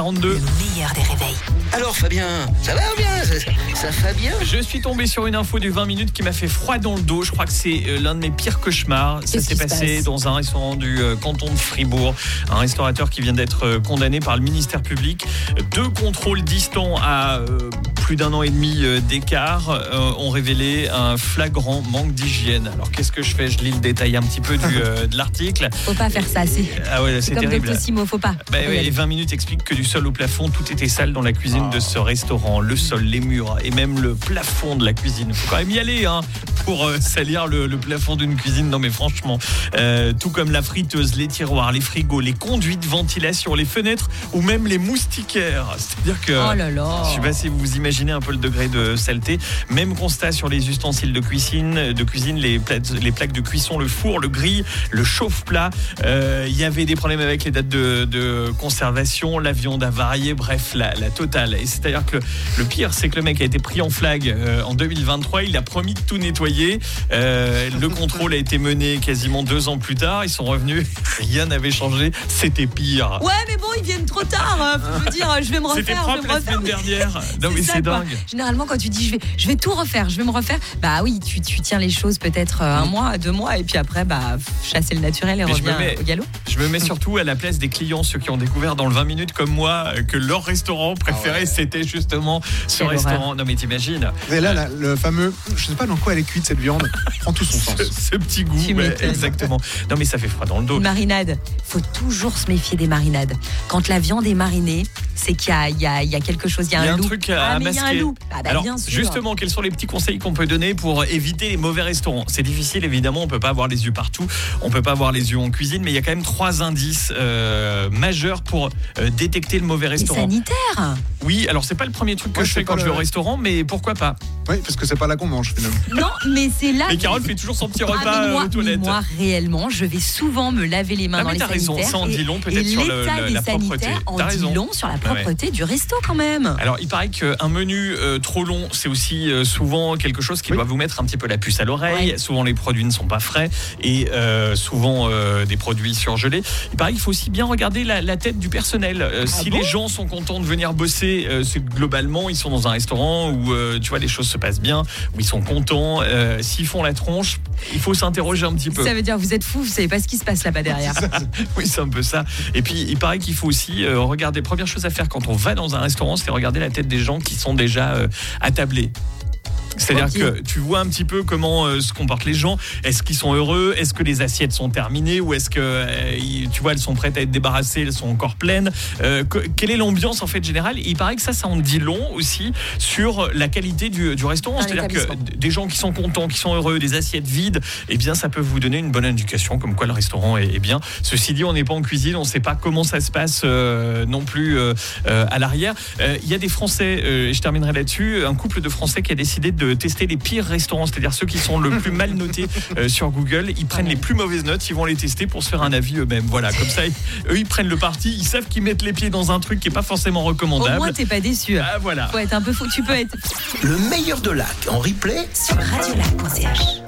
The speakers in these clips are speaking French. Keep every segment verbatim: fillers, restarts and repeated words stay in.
quarante-deux. Le meilleur des réveils. Alors Fabien, ça va bien, ça, ça Fabien. Je suis tombé sur une info du vingt minutes qui m'a fait froid dans le dos. Je crois que c'est euh, l'un de mes pires cauchemars. Ça Qu'est-ce s'est qui se passé passe dans un restaurant du euh, canton de Fribourg. Un restaurateur qui vient d'être euh, condamné par le ministère public. Deux contrôles distants à euh, plus d'un an et demi euh, d'écart euh, ont révélé un flagrant manque d'hygiène. Alors qu'est-ce que je fais ? Je lis le détail un petit peu du, euh, de l'article. Faut pas faire ça, c'est, Ah ouais, c'est c'est comme terrible. Doctissimo, faut pas. Bah Faut y ouais, aller. et vingt minutes expliquent que du sol au plafond, tout était sale dans la cuisine Oh. de ce restaurant. Le sol, les murs et même le plafond de la cuisine. Faut quand même y aller hein, pour euh, salir le, le plafond d'une cuisine. Non mais franchement, euh, tout comme la friteuse, les tiroirs, les frigos, les conduits de ventilation, les fenêtres ou même les moustiquaires. C'est-à-dire que... Oh là là. Je sais pas si vous vous imaginez un peu le degré de saleté. Même constat sur les ustensiles de cuisine, de cuisine les, plaques, les plaques de cuisson, le four, le grill, le chauffe-plat. Euh, Il y avait des problèmes avec les dates de, de conservation, la viande avariée, bref, la, la totale. Et c'est-à-dire que le, le pire, c'est que le mec a été pris en flag euh, en deux mille vingt-trois. Il a promis de tout nettoyer. Euh, le contrôle a été mené quasiment deux ans plus tard. Ils sont revenus, rien n'avait changé. C'était pire. Ouais, mais bon, ils viennent trop tard. euh, Je veux dire, je vais me refaire. C'était je vais propre me la refaire. semaine dernière. Non mais ça, c'est quoi. dingue. Généralement, quand tu dis je vais, je vais tout refaire, je vais me refaire, bah oui, tu, tu tiens les choses peut-être euh, un mois, deux mois, et puis après, bah chasser le naturel et Mais je reviens me mets- au galop. Je me mets surtout à la place des clients, ceux qui ont découvert dans le vingt minutes comme moi euh, que leur restaurant préféré Ah ouais. c'était justement ce Quelle restaurant. horreur. Non mais t'imagines Et là, là, le fameux, je sais pas dans quoi elle est cuite cette viande, prend tout son sens. ce, ce petit goût, Tu ouais, m'étonnes. exactement. Non mais ça fait froid dans le dos. Une marinade, faut toujours se méfier des marinades. Quand la viande est marinée, c'est qu'il y a, il y a, il y a quelque chose, il y a Il y a un un loup. truc à ah, mais il y a un masquer. loup. Ah, bah, Alors bien sûr. justement, quels sont les petits conseils qu'on peut donner pour éviter les mauvais restaurants ? C'est difficile évidemment, on peut pas avoir les yeux partout, on peut pas avoir les yeux en cuisine, mais il y a quand même trois indices euh, majeurs pour euh, détecter le mauvais Les restaurant. sanitaires. Oui, alors c'est pas le premier truc que Ouais, je c'est fais pas quand je vais le- au restaurant, mais pourquoi pas ? Oui, parce que c'est pas là qu'on mange finalement. Non, mais c'est là. Et Carole fait toujours son petit Ah, repas mais moi, euh, aux mais toilettes. moi, réellement, je vais souvent me laver les mains Ah, dans mais les t'as raison, sanitaires. ça en dit et- long peut-être et sur le- l'état le- des la propreté. sanitaires en T'as dit raison. long sur la Ouais, propreté du resto quand même. Alors, il paraît qu'un menu euh, trop long, c'est aussi euh, souvent quelque chose qui Oui. doit vous mettre un petit peu la puce à l'oreille. Ouais. Souvent, les produits ne sont pas frais et euh, souvent euh, des produits surgelés. Il paraît qu'il faut aussi bien regarder la, la tête du personnel. Euh, Ah si bon les gens sont contents de venir bosser, euh, c'est que globalement, ils sont dans un restaurant où euh, tu vois, les choses se passent bien, où ils sont contents. Euh, S'ils font la tronche, il faut s'interroger un petit peu. Ça veut dire vous êtes fous, vous savez pas ce qui se passe là-bas derrière. Oui, c'est un peu ça. Et puis, il paraît qu'il faut aussi euh, regarder. Première chose à faire quand on va dans un restaurant, c'est regarder la tête des gens qui sont déjà euh, attablés. C'est-à-dire Ok. que tu vois un petit peu comment euh, se comportent les gens. Est-ce qu'ils sont heureux ? Est-ce que les assiettes sont terminées ? Ou est-ce que, euh, ils- tu vois, elles sont prêtes à être débarrassées, elles sont encore pleines ? Euh, que- Quelle est l'ambiance en fait générale ? Il paraît que ça, ça en dit long aussi sur la qualité du, du restaurant. Un C'est-à-dire que établissement. d- des gens qui sont contents, qui sont heureux, des assiettes vides, eh bien, ça peut vous donner une bonne indication comme quoi le restaurant est, est bien. Ceci dit, on n'est pas en cuisine, on ne sait pas comment ça se passe euh, non plus euh, euh, à l'arrière. Euh, Il y a des Français, euh, et je terminerai là-dessus, un couple de Français qui a décidé de tester les pires restaurants, c'est-à-dire ceux qui sont le plus mal notés euh, sur Google. Ils prennent les plus mauvaises notes, ils vont les tester pour se faire un avis eux-mêmes. Voilà, comme ça, eux, ils prennent le parti, ils savent qu'ils mettent les pieds dans un truc qui n'est pas forcément Au recommandable. moins t'es pas déçu. Ah, voilà. Faut être un peu fou, tu peux être Le meilleur de lac en replay. sur radiolac point c h.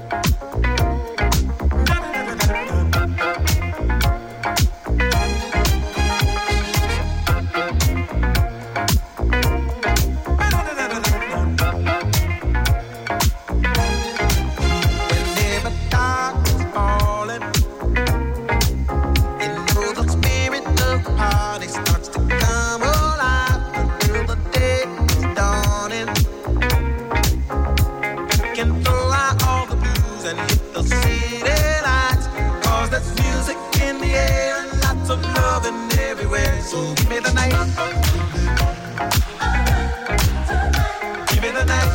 Whenever darkness falling, you know the spirit of the party starts to come alive until the day is dawning. Can throw out all the blues and hit the city lights, 'cause there's music in the air and lots of loving everywhere. So give me the night, give me the night.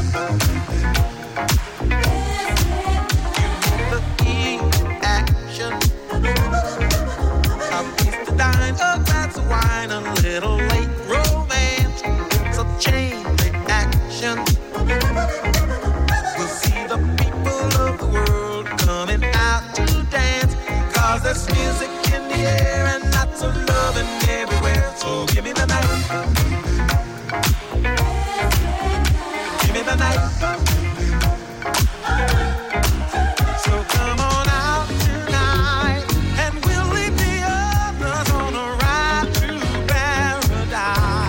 Action. A piece to dine, a glass of wine, a little late romance. It's a chain reaction. We'll see the people of the world coming out to dance, 'cause there's music in the air and lots of loving everywhere. So give me the night, give me the night. So come on out tonight, and we'll leave the others on a ride to paradise.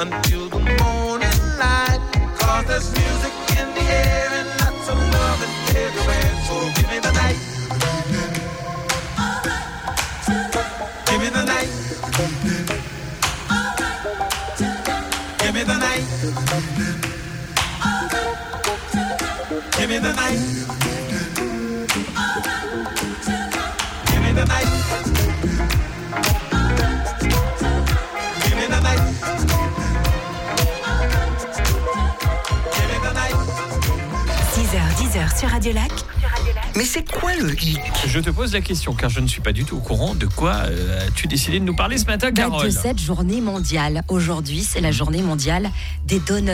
until the morning light. Cause there's music in the air and lots of loving everywhere. So give me the night. Give me the night. Give me the night. Give me the night. Give me the night. Give me the night. Give me the night. six heures, dix heures sur Radio Lac. Mais c'est quoi le hic? Je te pose la question car je ne suis pas du tout au courant de quoi euh, as-tu décidé de nous parler ce matin, Bah, Carole. de cette journée mondiale. Aujourd'hui, c'est la journée mondiale des donuts.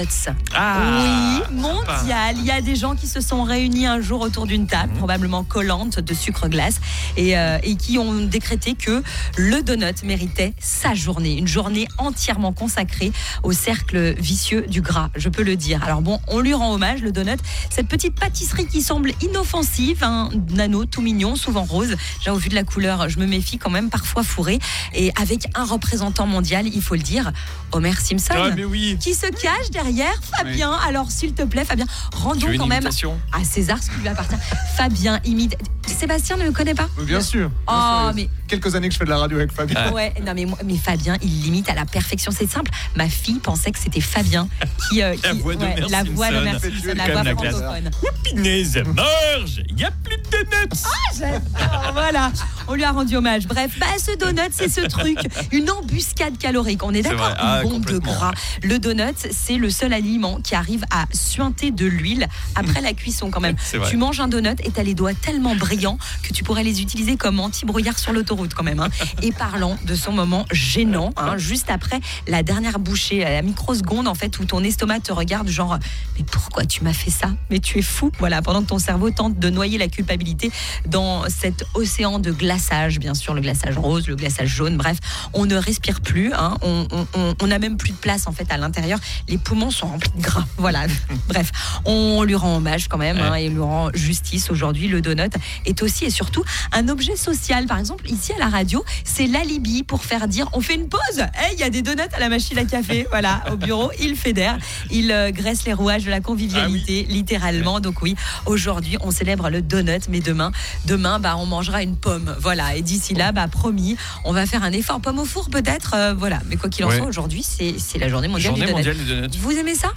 Ah, oui, mondiale. Il y a des gens qui se sont réunis un jour autour d'une table, probablement collante de sucre glace, et, euh, et qui ont décrété que le donut méritait sa journée. Une journée entièrement consacrée au cercle vicieux du gras, je peux le dire. Alors bon, on lui rend hommage, le donut, cette petite pâtisserie qui semble inoffensive, un nano tout mignon, souvent rose. Déjà, au vu de la couleur, je me méfie quand même, parfois fourré. Et avec un représentant mondial, il faut le dire, Homer Simpson, Ah, mais oui. qui se cache derrière Fabien. Alors, s'il te plaît, Fabien, rendons Tu veux une quand même imitation à César ce qui lui appartient. Fabien imite. Sébastien ne le connaît pas? Oui, bien sûr. Oh, Bien sûr. mais- Quelques années que je fais de la radio avec Fabien. Ah. Ouais, non mais, moi- mais Fabien, il l'imite à la perfection. C'est simple. Ma fille pensait que c'était Fabien qui, euh, La qui- voix d'Homer la voix d'Homer Simpson. Simpson, C'est la quand voix même la classe. francophone. Punaise, marge, il n'y a plus de donuts. J'adore, voilà, on lui a rendu hommage. Bref, bah, ce donut, c'est ce truc, une embuscade calorique. On est C'est d'accord, vrai. Ah, une bombe de complètement. gras. Le donut, c'est le seul aliment qui arrive à suinter de l'huile après la cuisson quand même. C'est vrai. Tu manges un donut et t'as les doigts tellement brillants que tu pourrais les utiliser comme anti-brouillard sur l'autoroute quand même. Hein. Et parlant de son moment gênant, hein, juste après la dernière bouchée, à la microseconde en fait, où ton estomac te regarde genre « Mais pourquoi tu m'as fait ça ? Mais tu es fou !» Voilà, pendant que ton cerveau tente de noyer la culpabilité dans cet océan de glaçage, bien sûr, le glaçage rose, le glaçage jaune, bref, on ne respire plus, hein, on on- on- on n'a même plus de place en fait à l'intérieur, les poumons sont remplis de gras, voilà, bref, on lui rend hommage quand même, hein, et lui rend justice aujourd'hui. Le donut est aussi et surtout un objet social. Par exemple, ici à la radio, c'est l'alibi pour faire dire on fait une pause, hey, il y a des donuts à la machine à café, voilà, au bureau, il fédère, il euh, graisse les rouages de la convivialité, littéralement. Donc oui, aujourd'hui on célèbre le donut, mais demain, demain bah, on mangera une pomme, voilà, et d'ici là, bah, promis, on va faire un effort pomme au four peut-être, euh, voilà, mais quoi qu'il en Ouais. soit, aujourd'hui c'est, c'est la journée mondiale Journée du donut. mondiale des donuts. Vous aimez ça?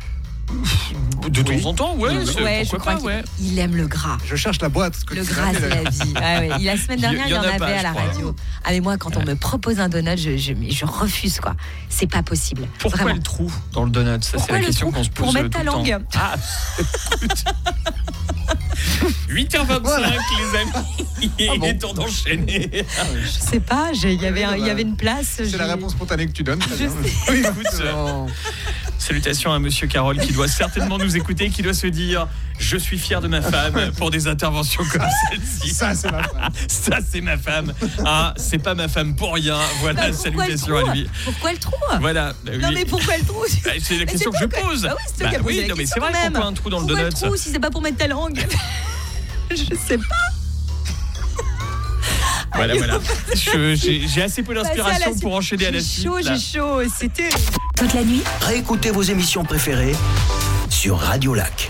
De temps en temps, ouais, Ouais, c'est- je pourquoi crois pas, ouais. qu'il aime le gras. Je cherche la boîte. que Le tu gras, as mis, c'est là. la vie. Ah ouais. Il- La semaine dernière, Il il y y en en a avait pas, à je la crois. radio. Ah mais moi, quand on me propose un donut, je, je, mais je refuse quoi. C'est pas possible. Pourquoi Vraiment. le trou dans le donut? Ça, c'est Pourquoi la le question trou? qu'on se pose Pour mettre tout ta le temps. langue. Ah, écoute. huit heures vingt-cinq, les amis. Il Ah bon est temps d'enchaîner. Je sais pas. j'ai- Il y avait, un- il y avait une place. C'est j'ai- la réponse spontanée que tu donnes. très Je bien. sais. Oui, écoute, euh, Non. salutations à Monsieur Carole qui doit certainement nous écouter, qui doit se dire je suis fier de ma femme pour des interventions comme celle-ci. Ça, c'est ma femme. Ça, c'est ma femme. Ah, c'est pas ma femme pour rien. Voilà, Bah, pourquoi le salutations trou à lui. Pourquoi le trou? Voilà. bah Non oui. mais pourquoi le trou? Bah, c'est la Mais question que c'est je toi que- pose. Bah oui, c'est toi Bah qui as posé oui, la non, mais question c'est vrai, quand même. pourquoi un trou dans le Pourquoi donut? le trou si c'est pas pour mettre ta langue? Je sais pas. Voilà, voilà. Je- J'ai j'ai assez peu Passez à la d'inspiration suite. pour enchaîner à la J'ai suite. chaud, là. j'ai chaud. C'était. Toute la nuit, Réécoutez vos émissions préférées sur Radio Lac.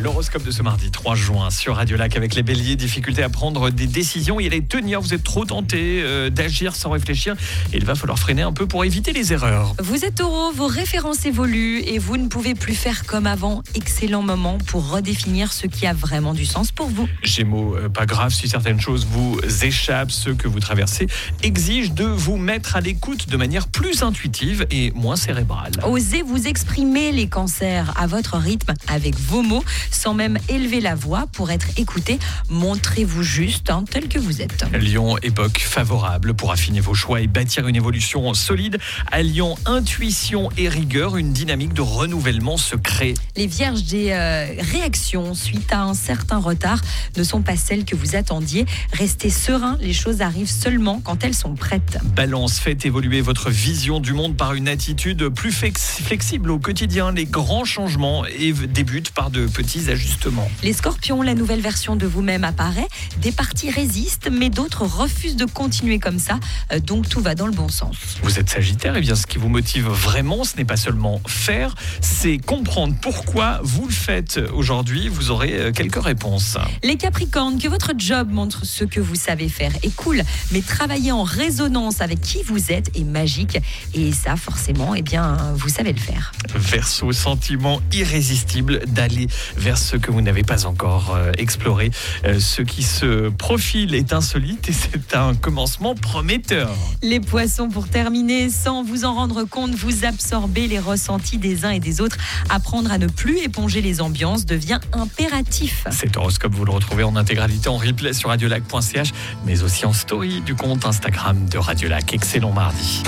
L'horoscope de ce mardi trois juin sur Radio Lac avec les béliers, difficulté à prendre des décisions et à les tenir. Vous êtes trop tentés euh, d'agir sans réfléchir et il va falloir freiner un peu pour éviter les erreurs. Vous êtes taureau, vos références évoluent et vous ne pouvez plus faire comme avant. Excellent moment pour redéfinir ce qui a vraiment du sens pour vous. Gémeaux, euh, pas grave si certaines choses vous échappent. Ce que vous traversez exige de vous mettre à l'écoute de manière plus intuitive et moins cérébrale. Osez vous exprimer les cancers à votre rythme avec vos mots sans même élever la voix pour être écouté. Montrez-vous juste hein, tel que vous êtes. Lion, époque favorable pour affiner vos choix et bâtir une évolution solide. À Lion, intuition et rigueur, une dynamique de renouvellement se crée. Les vierges, des euh, réactions suite à un certain retard ne sont pas celles que vous attendiez. Restez serein, les choses arrivent seulement quand elles sont prêtes. Balance, faites évoluer votre vision du monde par une attitude plus flex- flexible au quotidien. Les grands changements et débutent par de petits ajustements. Les scorpions, la nouvelle version de vous-même apparaît. Des parties résistent, mais d'autres refusent de continuer comme ça. Euh, donc tout va dans le bon sens. Vous êtes Sagittaire, et bien ce qui vous motive vraiment, ce n'est pas seulement faire, c'est comprendre pourquoi vous le faites aujourd'hui. Vous aurez quelques réponses. Les capricornes, que votre job montre ce que vous savez faire est cool, mais travailler en résonance avec qui vous êtes est magique. Et ça, forcément, eh bien, vous savez le faire. Verseau, sentiment irrésistible d'aller vers ce que vous n'avez pas encore euh, exploré. Euh, ce qui se profile est insolite et c'est un commencement prometteur. Les poissons, pour terminer, sans vous en rendre compte, vous absorbez les ressentis des uns et des autres. Apprendre à ne plus éponger les ambiances devient impératif. Cet horoscope, vous le retrouvez en intégralité en replay sur radiolac point c h, mais aussi en story du compte Instagram de Radio Lac. Excellent mardi.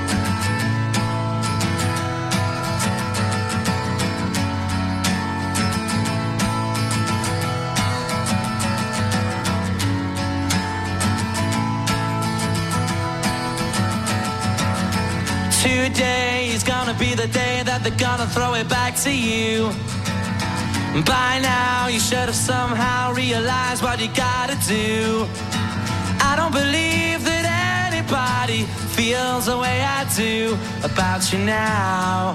Today is gonna be the day that they're gonna throw it back to you. By now you should have somehow realized what you gotta do. I don't believe that anybody feels the way I do about you now.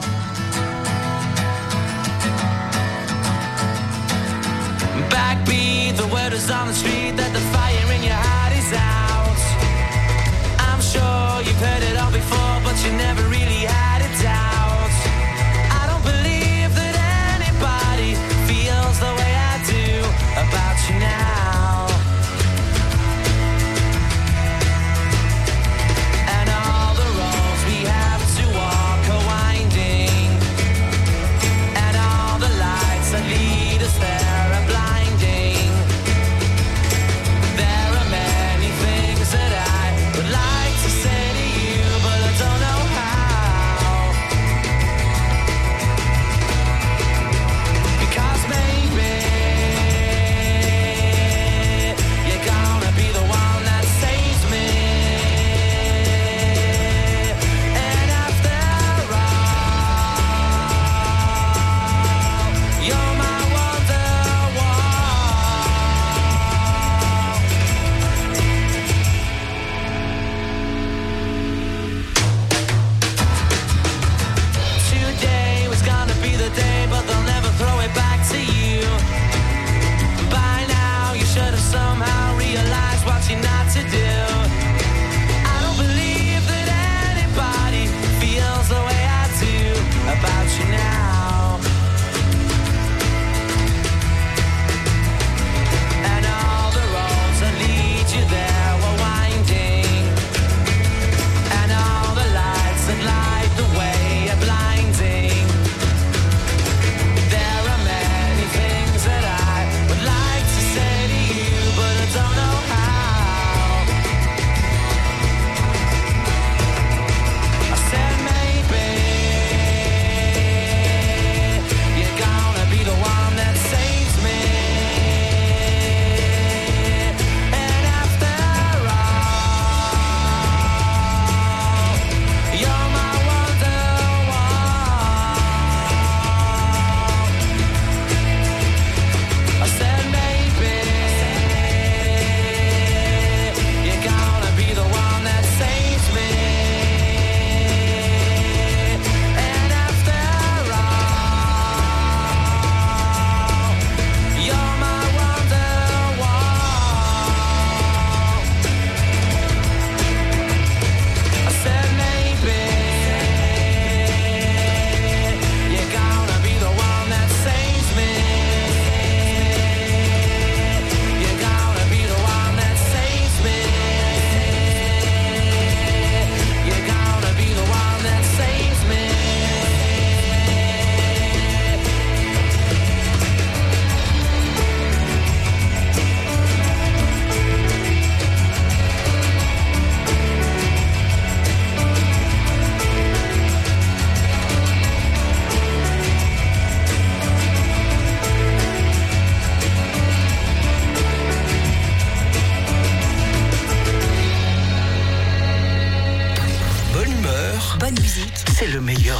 Backbeat, the word is on the street that the fire in your heart is out. I'm sure you've heard it all before, but you never really had a doubt. I don't believe that anybody feels the way I do about you now. And all the roads we have to walk are winding.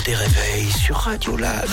des réveils sur Radio Lac.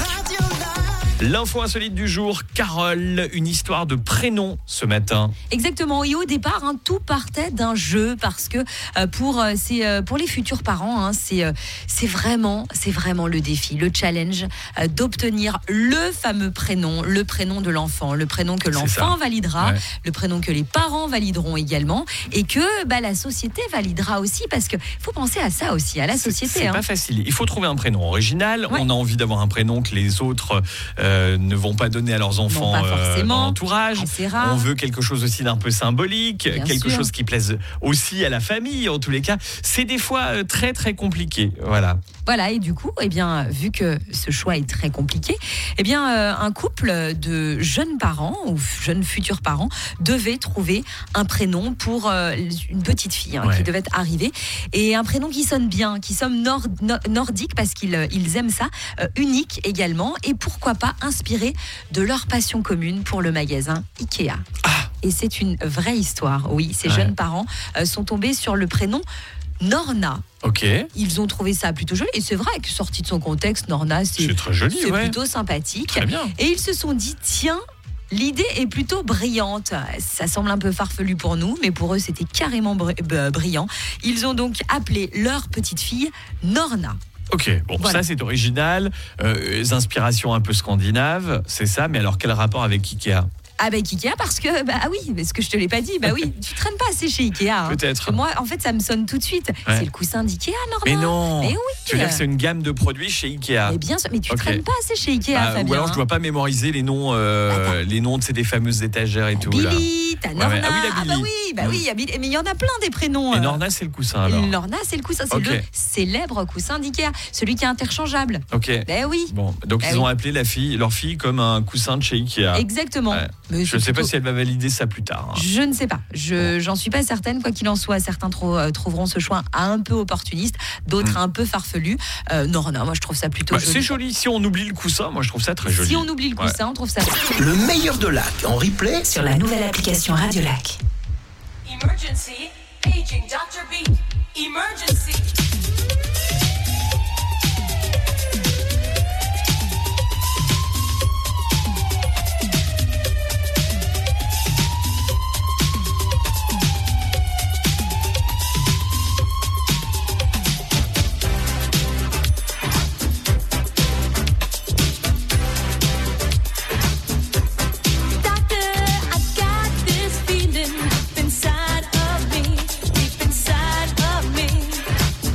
L'info insolite du jour, Carole, une histoire de prénom ce matin. Exactement. Et au départ, hein, tout partait d'un jeu parce que euh, pour, euh, c'est, euh, pour les futurs parents, hein, c'est, euh, c'est, vraiment, c'est vraiment le défi, le challenge euh, d'obtenir le fameux prénom, le prénom de l'enfant, le prénom que l'enfant validera, ouais. le prénom que les parents valideront également et que bah, la société validera aussi parce qu'il faut penser à ça aussi, à la société. C'est, c'est hein. pas facile. Il faut trouver un prénom original. Ouais. On a envie d'avoir un prénom que les autres euh, ne vont pas donner à leurs enfants non, euh, dans l'entourage. On veut quelque chose aussi d'un peu symbolique, Bien quelque sûr. chose qui plaise aussi à la famille. En tous les cas, c'est des fois euh, très très compliqué. Voilà. Voilà, et du coup, eh bien, vu que ce choix est très compliqué, eh bien, euh, un couple de jeunes parents ou jeunes futurs parents devait trouver un prénom pour euh, une petite fille hein, ouais. qui devait arriver. Et un prénom qui sonne bien, qui sonne nord, nord, nordique parce qu'ils ils aiment ça, euh, unique également, et pourquoi pas inspiré de leur passion commune pour le magasin Ikea. Ah. Et c'est une vraie histoire, oui. Ces ouais. jeunes parents euh, sont tombés sur le prénom Norna. Ok. Ils ont trouvé ça plutôt joli. Et c'est vrai que sorti de son contexte, Norna, c'est, c'est très joli, c'est ouais. plutôt sympathique. Très bien. Et ils se sont dit, tiens, l'idée est plutôt brillante. Ça semble un peu farfelu pour nous, mais pour eux, c'était carrément br- brillant. Ils ont donc appelé leur petite fille Norna. Ok, bon, voilà. Ça c'est original. Euh, inspirations un peu scandinaves, c'est ça. Mais alors, quel rapport avec Ikea ? Avec Ikea parce que, bah ah oui, parce que je te l'ai pas dit, bah oui, tu traînes pas assez chez Ikea. Hein. Peut-être. Moi, en fait, ça me sonne tout de suite. Ouais. C'est le coussin d'Ikea, Norma. Mais non. Mais oui. Tu veux dire que c'est une gamme de produits chez Ikea. Mais bien sûr, mais tu okay. traînes pas assez chez Ikea, bah, Fabien. Ou alors je dois pas mémoriser les noms, euh, les noms de ces des fameuses étagères et t'as tout. Billy, t'as Norna. Ouais, ouais. Ah oui, la Billy. Ah bah oui, bah mmh. oui, il y a Billy. Mais il y en a plein des prénoms. Et euh... Norna, c'est le coussin alors. Norna, c'est le coussin, c'est okay. le célèbre coussin d'Ikea, celui qui est interchangeable. Ok. Ben oui. Bon, donc ben ils oui. ont appelé la fille, leur fille comme un coussin de chez Ikea. Exactement. Ouais. Mais je ne sais plutôt... pas si elle va valider ça plus tard. Hein. Je ne sais pas. Je, j'en suis pas certaine. Quoi qu'il en soit, certains trou- trouveront ce choix un peu opportuniste, d'autres mmh. un peu farfelu. Euh, Norna, moi je trouve ça plutôt bah, joli. C'est joli. Si on oublie le coussin, moi je trouve ça très joli. Si on oublie le coussin, ouais. on trouve ça joli. Le meilleur de Lac en replay sur la nouvelle application Radio Lac. Emergency, paging doctor B. Emergency. Inside of me, deep inside of me.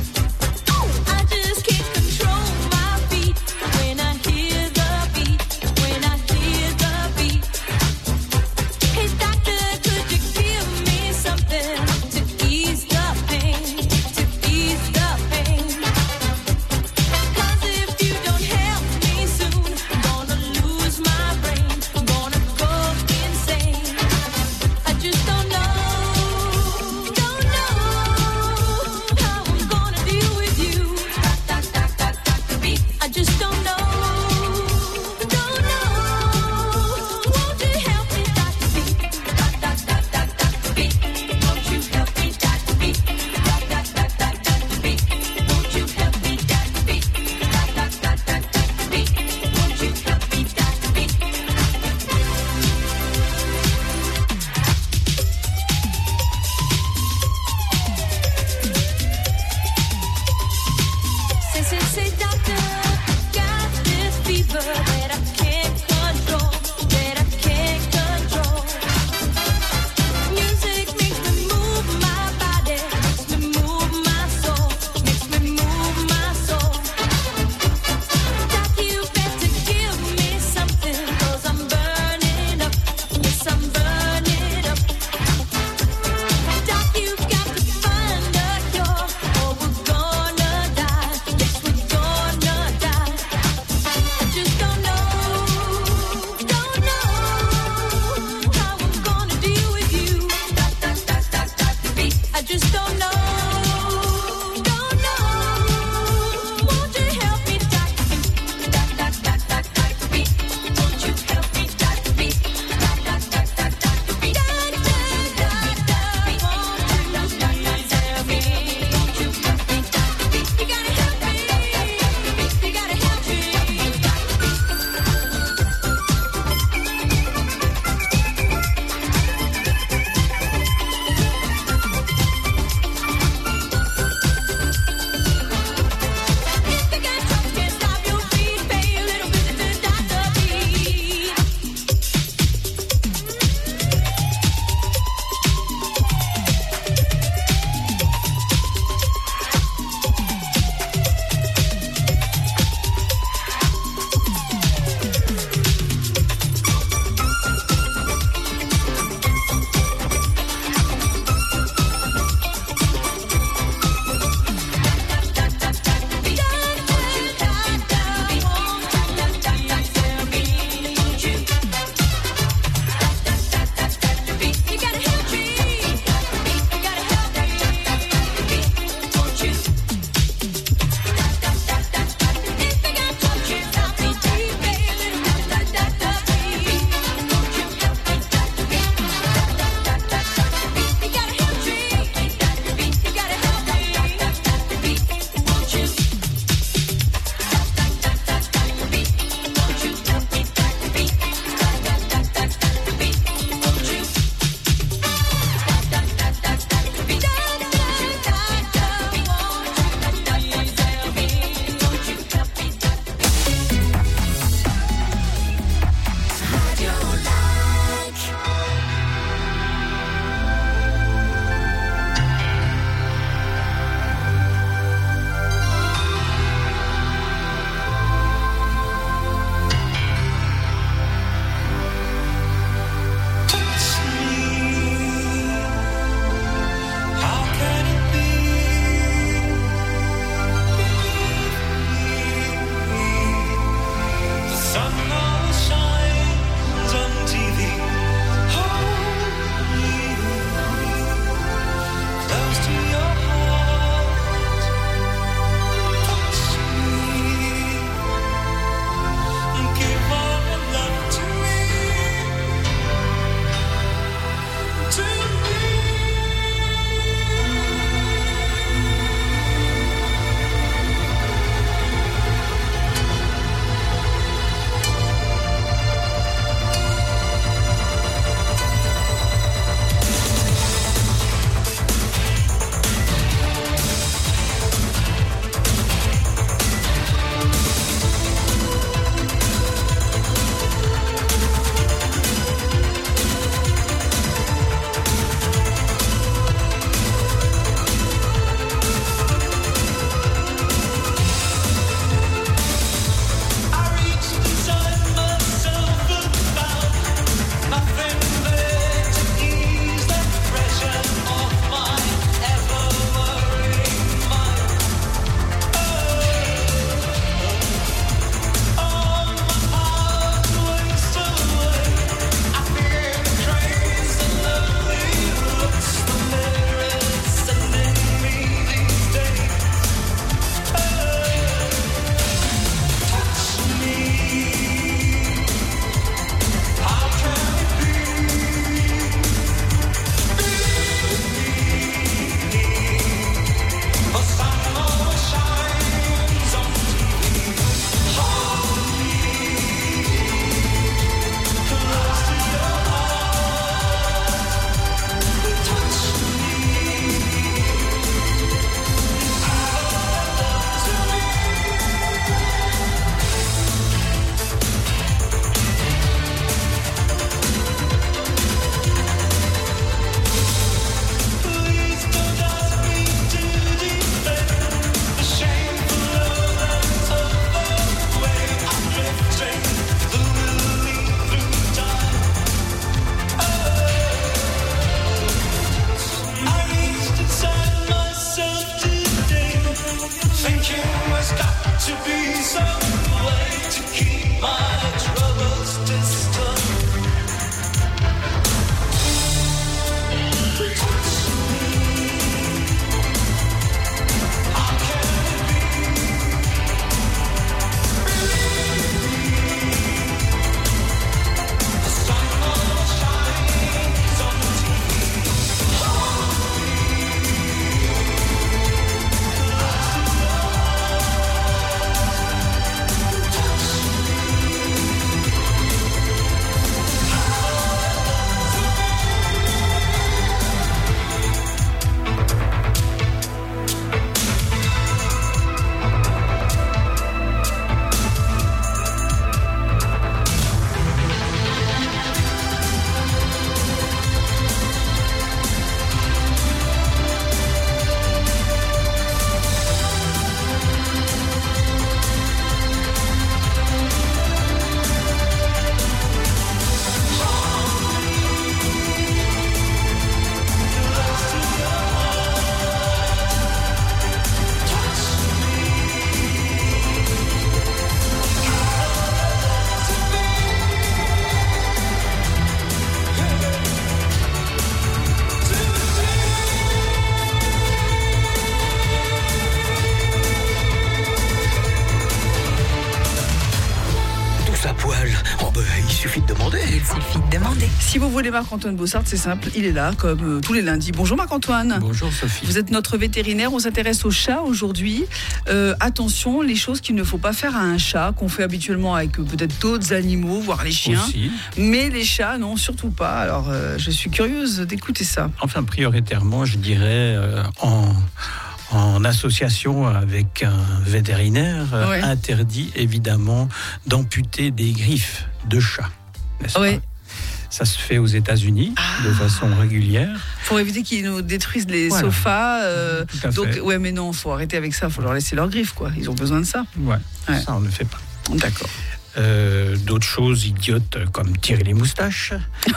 à poil. Oh ben, il suffit de demander. Il suffit de demander. Si vous voulez Marc-Antoine Bossart, c'est simple, il est là comme euh, tous les lundis. Bonjour Marc-Antoine. Bonjour Sophie. Vous êtes notre vétérinaire, on s'intéresse aux chats aujourd'hui. Euh, attention, les choses qu'il ne faut pas faire à un chat, qu'on fait habituellement avec euh, peut-être d'autres animaux, voire les chiens. Aussi. Mais les chats, non, surtout pas. Alors, euh, je suis curieuse d'écouter ça. Enfin, prioritairement, je dirais euh, en... en association avec un vétérinaire, euh, Ouais. interdit évidemment d'amputer des griffes de chat, n'est-ce Ouais. pas ? Ça se fait aux États-Unis de façon régulière. Pour éviter qu'ils nous détruisent les Voilà. sofas. euh, Tout à donc, fait. ouais, mais non, faut arrêter avec ça. Faut leur laisser leurs griffes, quoi. Ils ont besoin de ça. Ouais, Ouais. ça on ne fait pas. D'accord. Euh, d'autres choses idiotes comme tirer les moustaches.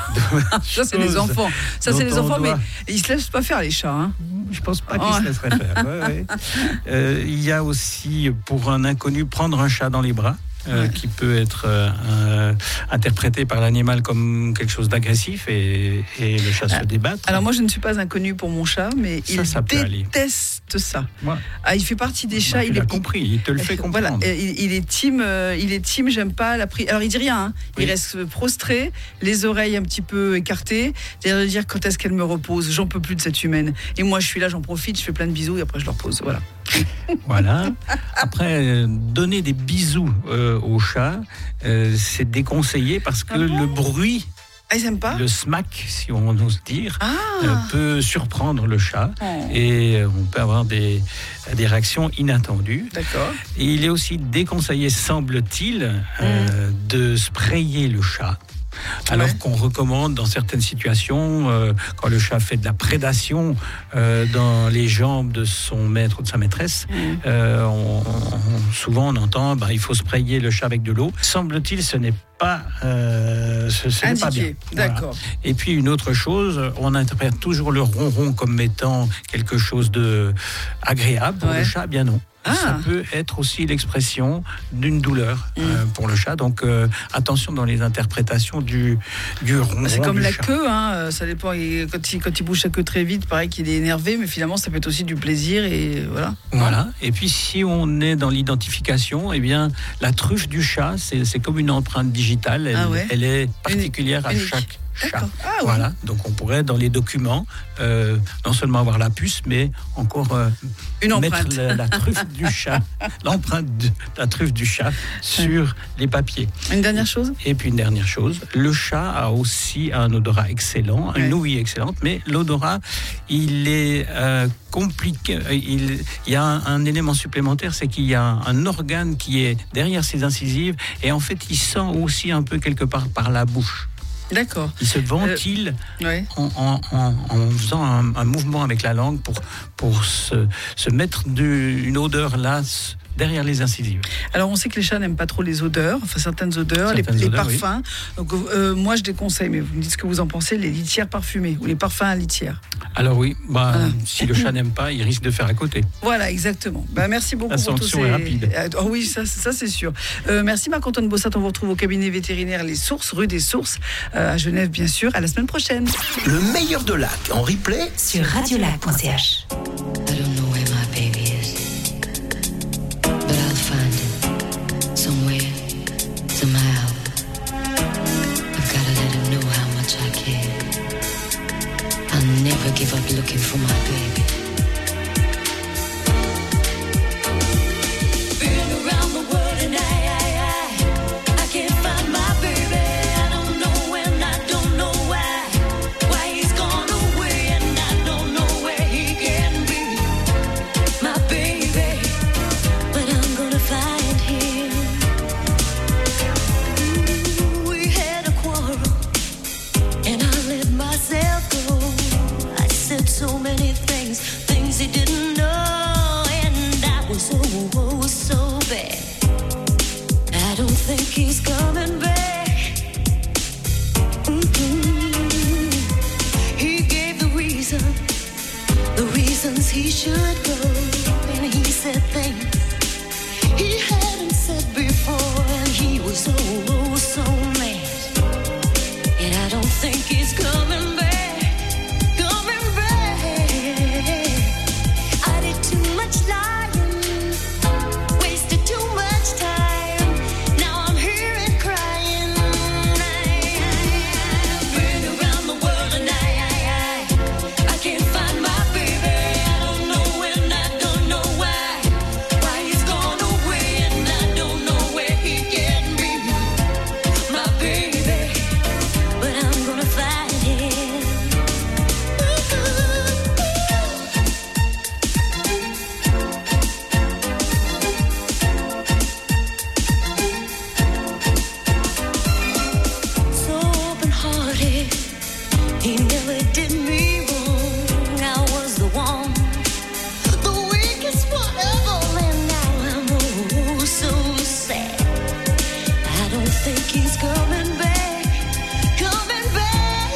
Ça, c'est les Choses enfants. Ça, c'est dont les on enfants, doit- mais ils se laissent pas faire, les chats. Hein. Je pense pas qu'ils Ouais. se laisseraient faire. Ouais, ouais. Euh, il y a aussi, pour un inconnu, prendre un chat dans les bras. Euh, Ouais. qui peut être euh, euh, interprété par l'animal comme quelque chose d'agressif et, et le chat se débattre. Alors moi, je ne suis pas inconnue pour mon chat, mais Ça, il ça peut aller. déteste ça. Ouais. Ah, il fait partie des Bah, chats. tu il l'as est compris, il te le fait comprendre. Voilà, euh, il, il est team, euh, il est team. J'aime pas la prise. Alors il dit rien. Hein. Il Oui. reste prostré, les oreilles un petit peu écartées. C'est-à-dire de dire quand est-ce qu'elle me repose. J'en peux plus de cette humaine. Et moi, je suis là, j'en profite, je fais plein de bisous et après je leur pose. Voilà. Voilà. Après, euh, donner des bisous euh, au chat, euh, c'est déconseillé parce que Ah bon le bruit, Ah, ils aiment pas. le smack, si on ose dire, Ah. euh, peut surprendre le chat Oh. et euh, on peut avoir des, des réactions inattendues. D'accord. Et il est aussi déconseillé, semble-t-il, euh, de sprayer le chat. Alors Ouais. qu'on recommande dans certaines situations, euh, quand le chat fait de la prédation euh, dans les jambes de son maître ou de sa maîtresse, euh, on, on- souvent on entend bah, il faut sprayer le chat avec de l'eau. Semble-t-il, ce n'est pas, euh, ce, ce n'est pas bien. Indiqué. Voilà. D'accord. Et puis une autre chose, on interprète toujours le ronron comme étant quelque chose de agréable pour Ouais. le chat. Bien non. Ah. Ça peut être aussi l'expression d'une douleur euh, pour le chat. Donc euh, attention dans les interprétations du, du ronron. Bah, c'est comme du la chat. queue, hein, euh, ça dépend. Il- Quand il, quand il bouge sa queue très vite, pareil qu'il est énervé, mais finalement, ça peut être aussi du plaisir et voilà. Voilà. Et puis si on est dans l'identification, eh bien la truffe du chat, c'est c'est comme une empreinte digitale. Elle, Ah ouais. elle est particulière à Unique. chaque chat. D'accord. Ah ouais. Voilà. Donc on pourrait dans les documents euh, non seulement avoir la puce, mais encore euh, Une mettre empreinte. la, la truffe du chat, l'empreinte de la truffe du chat sur les papiers. Une dernière chose. Et puis une dernière chose, le chat a aussi un odorat excellent, Ouais. une ouïe excellente, mais l'odorat, il est euh, compliqué. Il, il y a un, un élément supplémentaire, c'est qu'il y a un, un organe qui est derrière ses incisives, et en fait, il sent aussi un peu quelque part par la bouche. D'accord. Il se ventile Ouais. en, en- en- en faisant un, un mouvement avec la langue pour, pour se, se mettre de- une odeur là s- derrière les incisives. Alors, on sait que les chats n'aiment pas trop les odeurs, enfin certaines odeurs, Certaines les, les odeurs, parfums. Donc, euh, moi, je déconseille, mais vous me dites ce que vous en pensez, les litières parfumées ou les parfums à litière. Alors oui, bah, Voilà. si le chat n'aime pas, il risque de faire à côté. Voilà, exactement. Bah, merci beaucoup La pour tous sanction ces... est rapide. Ah, oh oui, ça, ça c'est sûr. Euh, merci Marc-Antoine Bossart. On vous retrouve au cabinet vétérinaire Les Sources, rue des Sources, euh, à Genève, bien sûr. À la semaine prochaine. Le meilleur de Lac en replay Sur radiolac point c h. I don't know where my baby is, but I'll find him somewhere, somehow. I've gotta let him know how much I care. I'll never give up looking for my baby. Been around the world and I, I, I, I can't find my baby. I don't know when, I don't know why, why he's gone away, and I don't know where he can be. My baby, but I'm gonna find him. Ooh, we had a quarrel, and I let myself go. I said so many things, things he didn't know, and I was so, oh, so bad. I don't think he's coming back. Mm-mm. He gave the reason, the reasons he should go, and he said things he hadn't said before, and he was so, oh, so mad. And I don't think he's coming back, coming back. I did too much lying, wasted too much time. Now I'm here and crying. think he's coming back, coming back.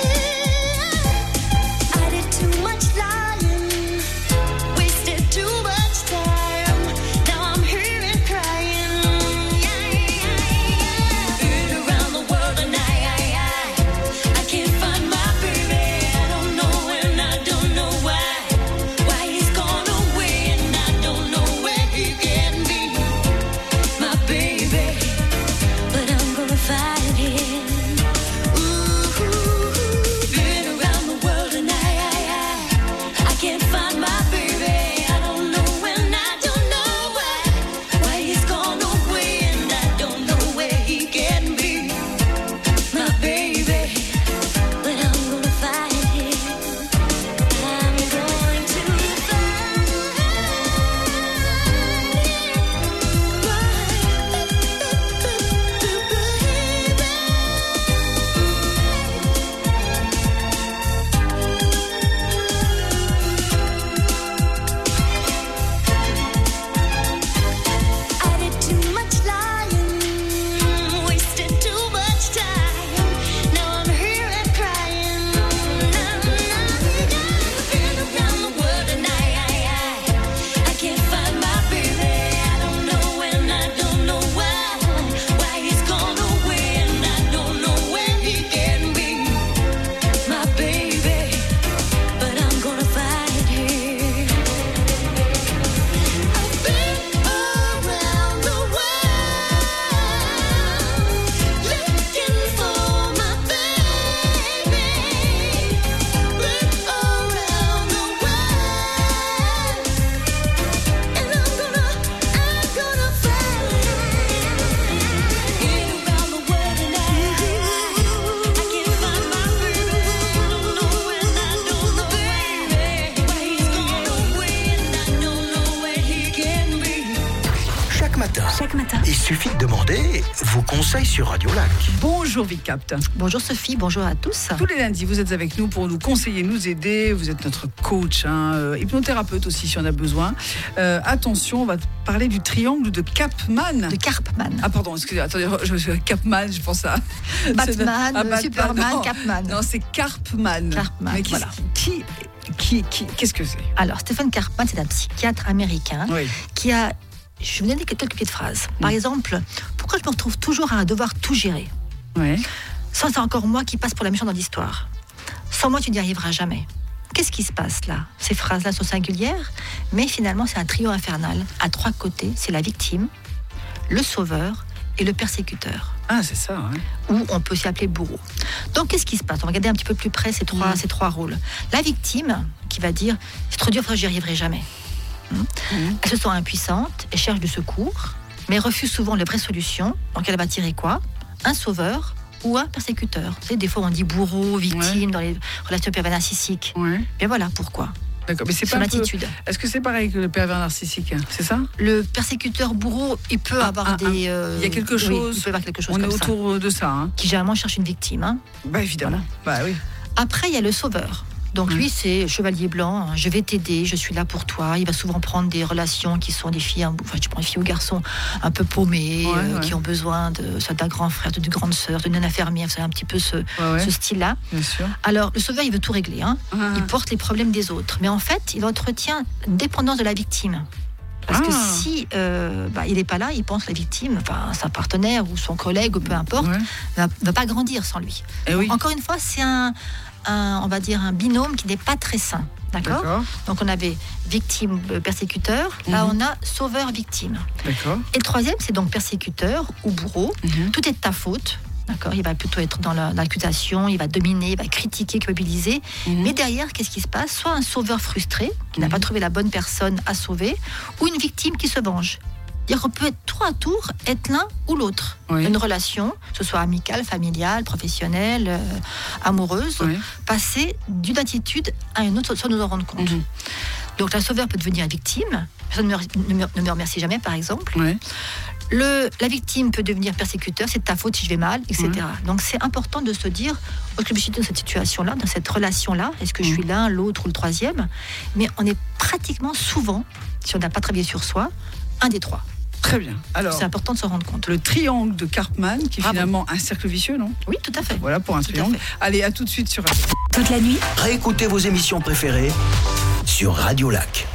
I did too much lying, wasted too much time. Now I'm here and crying. Yeah, yeah, yeah. Been around the world and I, I, I, I can't find my baby. I don't know and I don't know why. Why he's gone away and I don't know where he can be. My baby, but I'm gonna find him. Ooh, been around the world and I, I, I, I can't find my baby. I don't know and I don't know why. Why he's gone away and I don't know where he can be. My baby, but I'm gonna find him. I'm going to find I did too much lying, wasted too much time. Now I'm here and crying. Been around the world and I, I, I, I can't find my baby. I don't know and I don't know why. Why he's gone away and I don't know where he can be. My baby, but I'm gonna find him. I've been around the world looking for my baby. Been around the world, and I'm gonna, I'm gonna find him. Been around the world and I, I can't find my baby. I don't know and I don't know baby. Why he's gone away and I don't know where he can be. Chaque matin, Chaque matin. il suffit de demander vos conseils sur Radio Lac. Bonjour Vicapt. Bonjour Sophie, bonjour à tous. Tous les lundis, vous êtes avec nous pour nous conseiller, nous aider. Vous êtes notre coach, hein, euh, hypnothérapeute aussi si on a besoin. Euh, attention, on va parler du triangle de Karpman. De Karpman. Ah pardon, excusez, attendez, je, je, Karpman, je pense à... Batman, Ah, Batman, Superman, non. Karpman. Non, c'est Karpman. Karpman, Mais qui, voilà. qui, qui, qui- qu'est-ce que c'est? Alors, Stephen Karpman, c'est un psychiatre américain Oui. qui a. Je vais vous donner quelques petites phrases. Par Mm. exemple, pourquoi je me retrouve toujours à devoir tout gérer? Ouais. Ça, c'est encore moi qui passe pour la méchante dans l'histoire. Sans moi, tu n'y arriveras jamais. Qu'est-ce qui se passe là? Ces phrases-là sont singulières, mais finalement, c'est un trio infernal. À trois côtés, c'est la victime, le sauveur et le persécuteur. Ah, c'est ça, hein. Ou on peut aussi appeler bourreau. Donc, qu'est-ce qui se passe? On va regarder un petit peu plus près ces trois, Mm. ces trois rôles. La victime, qui va dire « c'est trop dur, j'y arriverai jamais ». Mm. Elle se sent impuissante, elle cherche du secours, mais elle refuse souvent les vraies solutions. Donc, elle va tirer quoi? Un sauveur ou un persécuteur. Vous savez, des fois, on dit bourreau, victime, Ouais. dans les relations pervers narcissiques. Ouais. Mais voilà pourquoi. D'accord, mais c'est Son pas un peu- attitude. Est-ce que c'est pareil que le pervers narcissique, hein, c'est ça? Le persécuteur bourreau, il peut Ah, avoir ah, des... euh, il y a quelque oui, chose- il peut y avoir quelque chose On est comme ça. autour de ça, hein. Qui généralement cherche une victime. Hein. Bah évidemment. Bah oui. Après, il y a le sauveur. Donc Ouais. lui, c'est chevalier blanc, hein, je vais t'aider, je suis là pour toi. Il va souvent prendre des relations qui sont des filles, hein, enfin tu prends des filles ou garçons un peu paumés, Ouais, euh, ouais. qui ont besoin de, soit d'un grand frère, d'une grande sœur, d'une infirmière, c'est un petit peu ce, Ouais, ouais, ce style-là. bien sûr. Alors le sauveur, il veut tout régler, hein. Ah. Il porte les problèmes des autres. Mais en fait, il entretient une dépendance de la victime. Parce que Ah. si euh, bah, il n'est pas là, il pense que la victime, enfin sa partenaire ou son collègue, ou peu importe, Ouais. ne va pas grandir sans lui. Eh oui. Encore une fois, c'est un, un, on va dire un binôme qui n'est pas très sain. D'accord. D'accord. Donc on avait victime euh, persécuteur, là Mhm. on a sauveur victime. D'accord. Et le troisième, c'est donc persécuteur ou bourreau. Mhm. Tout est de ta faute. D'accord, il va plutôt être dans la- l'accusation, il va dominer, il va critiquer, culpabiliser. Mhm. Mais derrière, qu'est-ce qui se passe? Soit un sauveur frustré, qui n'a Mhm. pas trouvé la bonne personne à sauver, ou une victime qui se venge. C'est-à-dire qu'on peut être tour à tour, être l'un ou l'autre. Oui. Une relation, que ce soit amicale, familiale, professionnelle, euh, amoureuse, Oui. passer d'une attitude à une autre sans nous en rendre compte. Mhm. Donc la sauveur peut devenir victime. Personne ne me, ne me- ne me remercie jamais, par exemple. Ouais. Le, la victime peut devenir persécuteur, c'est de ta faute si je vais mal, et cetera. Donc c'est important de se dire, est-ce que je suis dans cette situation-là, dans cette relation-là, est-ce que je suis l'un, l'autre ou le troisième? Mais on est pratiquement souvent, si on n'a pas travaillé sur soi, un des trois. Très bien. Alors, c'est important de se rendre compte. Le triangle de Karpman, qui est Bravo. finalement un cercle vicieux, non? Oui, tout à fait. Voilà pour un Tout à triangle. fait. Allez, à tout de suite sur Toute la nuit, Réécoutez vos émissions préférées sur Radio Lac.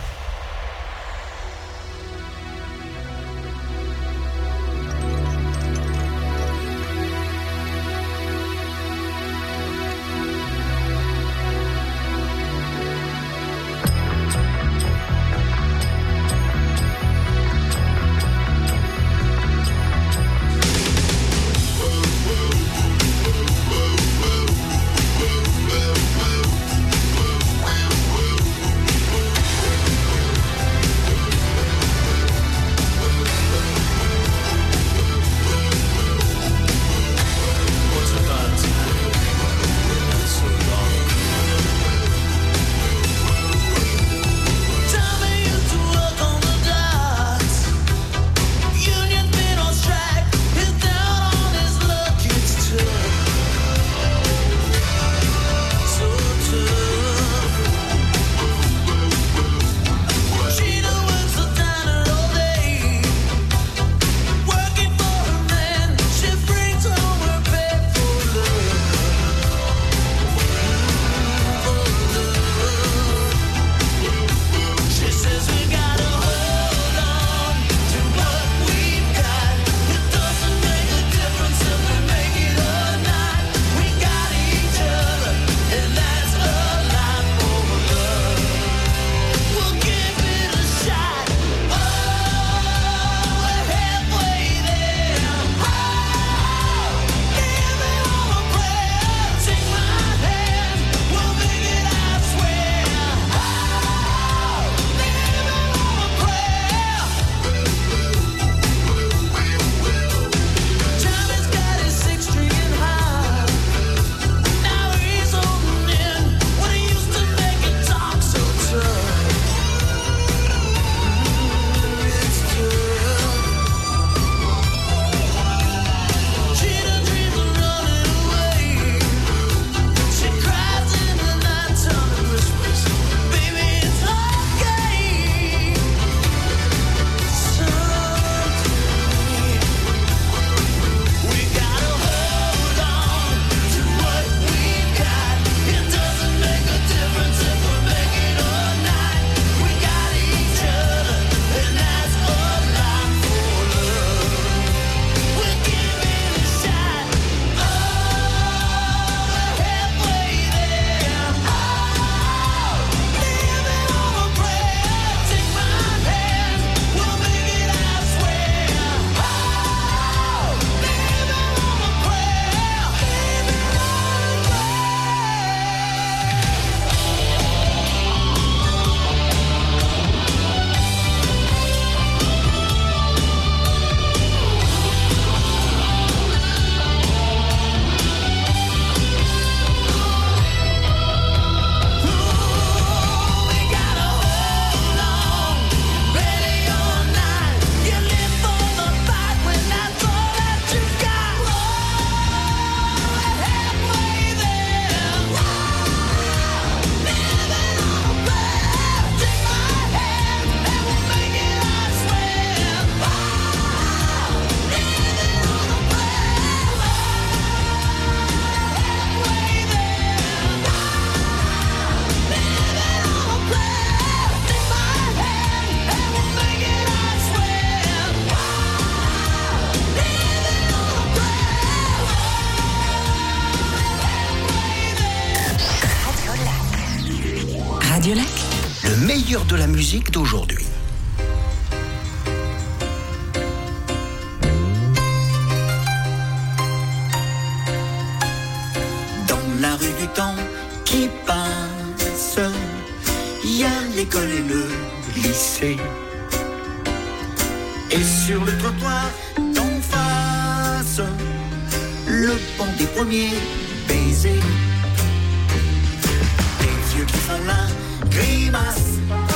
Radio Lac, Le meilleur de la musique d'aujourd'hui. Dans la rue du temps qui passe, il y a l'école et le lycée. Et sur le trottoir d'en face, le banc des premiers baisers. Les vieux qui font la grimace.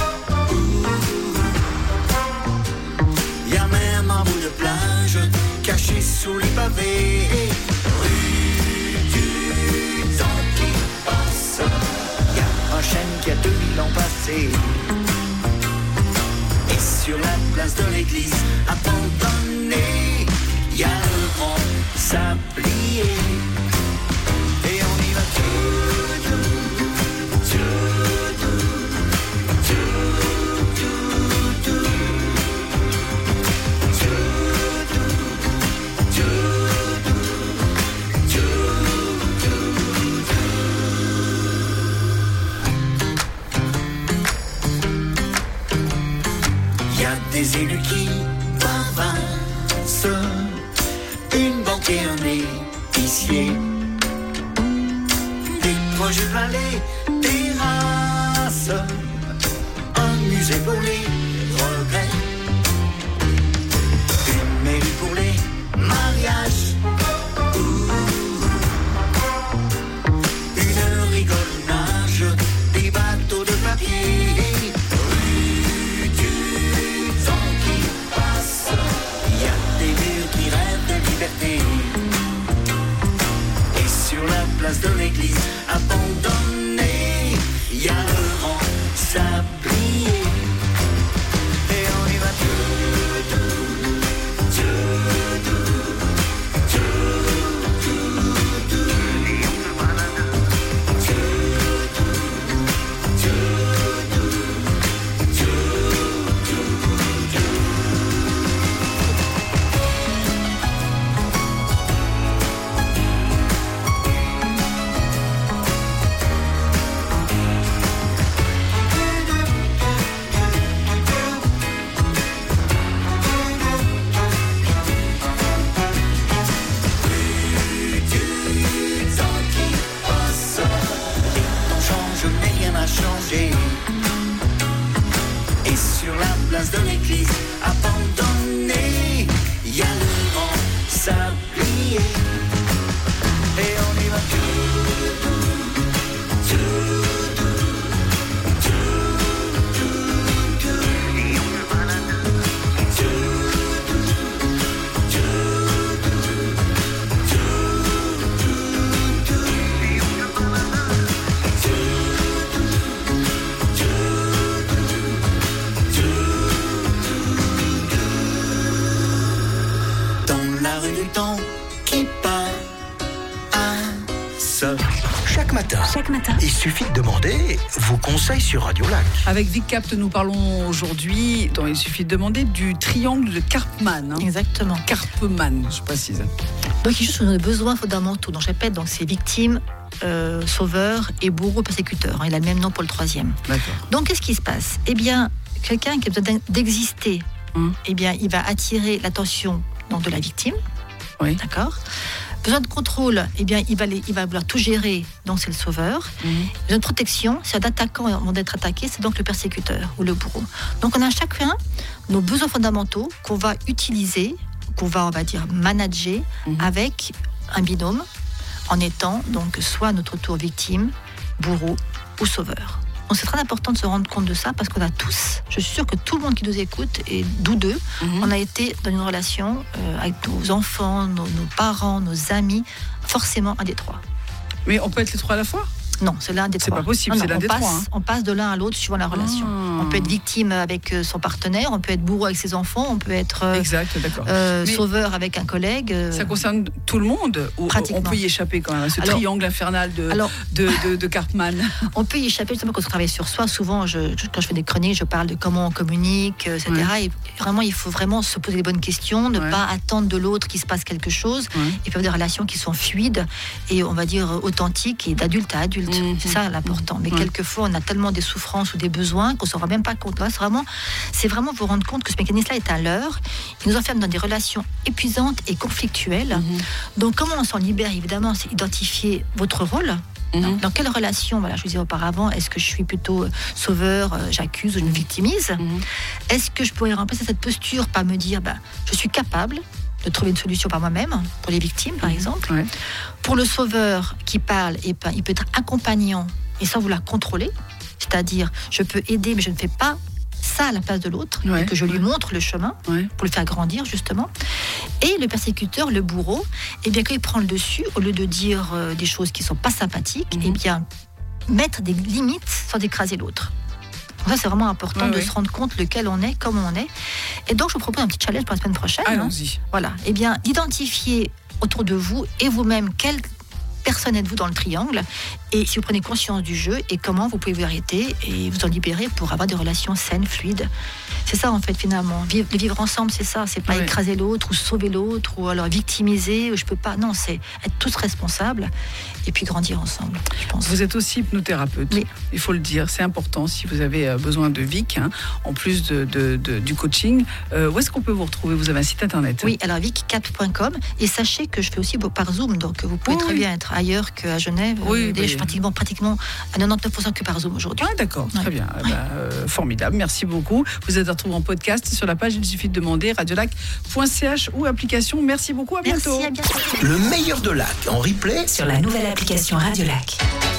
Il y a même un bout de plage caché sous les pavés. Rue du temps qui passe. Il y a un chêne qui a deux mille ans passé. Et sur la place de l'église, à Pont sablier. Et on y va tout doux, tout doux, tout doux, tout des élus qui avancent, une banque et un épicier, des projets plein les terrasses, un musée pour les regrets, une mairie pour les mariages, ouh, une rigolage, des bateaux de papier. Et sur la place de l'église abandonnée, il y a le rang sablier. Et on y va tout doux, tout doux, tout doux, tout doux. Et on se balade tout doux, tout doux, tout doux. Changé. Et sur la place de l'église abandonnée, il y a le rang sablier. Et on y va tout doux, tout doux, tout doux, tout. Et on se balade tout doux, tout doux, tout doux, tout. Et on se balade tout la rue du temps qui passe. Chaque matin, Chaque matin, il suffit de demander vos conseils sur Radio Lac. Avec Vic Capt, nous parlons aujourd'hui, dont il suffit de demander, du triangle de Karpman. Hein. Exactement. Karpman, je précise. Donc il joue sur nos besoins fondamentaux. Donc je répète, donc c'est victime, euh, sauveur et bourreau persécuteur. Il a le même nom pour le troisième. D'accord. Donc qu'est-ce qui se passe ? Eh bien, quelqu'un qui a besoin d'exister, Hum. eh bien, il va attirer l'attention donc, de la victime. Oui. D'accord ? Besoin de contrôle, eh bien, il va, les, il va vouloir tout gérer, donc c'est le sauveur. Mmh. Besoin de protection, c'est un attaquant avant d'être attaqué, c'est donc le persécuteur ou le bourreau. Donc on a chacun nos besoins fondamentaux qu'on va utiliser, qu'on va, on va dire, manager mmh. avec un binôme, en étant donc soit à notre tour victime, bourreau ou sauveur. Donc c'est très important de se rendre compte de ça parce qu'on a tous, je suis sûre que tout le monde qui nous écoute, et d'où deux, mmh. on a été dans une relation euh, avec nos enfants, nos, nos parents, nos amis, forcément un des trois. Mais on peut être les trois à la fois ? Non, c'est l'un des c'est trois. C'est pas possible, non, c'est non, l'un des passe, trois. Hein. On passe de l'un à l'autre suivant la relation. Ah. On peut être victime avec son partenaire, on peut être bourreau avec ses enfants, on peut être euh, exact, d'accord. Euh, sauveur avec un collègue. Euh, ça concerne tout le monde ou pratiquement. On peut y échapper quand même à ce alors, triangle infernal de, alors, de, de, de Karpman. On peut y échapper justement quand on travaille sur soi. Souvent, je, je, quand je fais des chroniques, je parle de comment on communique, et cetera. Ouais. Et vraiment, il faut vraiment se poser les bonnes questions, ne ouais. pas attendre de l'autre qu'il se passe quelque chose, ouais. et faire des relations qui sont fluides et on va dire authentiques et d'adulte à adulte. Mmh. C'est ça l'important. Mais ouais. quelquefois, on a tellement des souffrances ou des besoins qu'on ne se rend même pas compte. Là, c'est vraiment, c'est vraiment vous rendre compte que ce mécanisme-là est un leurre. Il nous enferme dans des relations épuisantes et conflictuelles. Mmh. Donc, comment on s'en libère ? Évidemment, c'est identifier votre rôle. Mmh. Dans quelle relation, voilà, je vous disais auparavant, est-ce que je suis plutôt sauveur, euh, j'accuse ou je me victimise ? Mmh. Est-ce que je pourrais remplacer cette posture par me dire, bah, je suis capable de trouver une solution par moi-même, pour les victimes, par exemple. Ouais. Pour le sauveur qui parle, et ben, il peut être accompagnant et sans vouloir contrôler. C'est-à-dire, je peux aider, mais je ne fais pas ça à la place de l'autre, ouais. et que je lui montre le chemin ouais. pour le faire grandir, justement. Et le persécuteur, le bourreau, eh bien, quand il prend le dessus, au lieu de dire euh, des choses qui ne sont pas sympathiques, mm-hmm. eh bien, mettre des limites sans écraser l'autre. Ça, c'est vraiment important ouais, de ouais. se rendre compte lequel on est, comment on est. Et donc, je vous propose un petit challenge pour la semaine prochaine. Allons-y. Hein. Voilà. Eh bien, d'identifier autour de vous et vous-même quelle personne êtes-vous dans le triangle, et si vous prenez conscience du jeu et comment vous pouvez vous arrêter et vous en libérer pour avoir des relations saines, fluides. C'est ça en fait finalement. Vivre, le vivre ensemble, c'est ça. C'est pas Oui. écraser l'autre ou sauver l'autre ou alors victimiser. Ou je peux pas. Non, c'est être tous responsables et puis grandir ensemble. Je pense. Vous êtes aussi hypnothérapeute, Oui. il faut le dire, c'est important si vous avez euh, besoin de Vic, hein, en plus de, de- de- du coaching. Euh, où est-ce qu'on peut vous retrouver? Vous avez un site internet? Oui, alors vic cap point com, et sachez que je fais aussi par Zoom, donc vous pouvez Oui, très oui. bien être ailleurs qu'à Genève. Oui, Euh, oui. Je suis pratiquement, pratiquement à quatre-vingt-dix-neuf pour cent que par Zoom aujourd'hui. Ah, d'accord, très Ouais. bien. Eh ben, euh, formidable, merci beaucoup. Vous êtes retrouvé en podcast sur la page, il suffit de demander radiolac point c h ou application. Merci beaucoup, à Merci, bientôt. à bientôt. Le meilleur de Lac en replay Sur la nouvelle application Radiolac.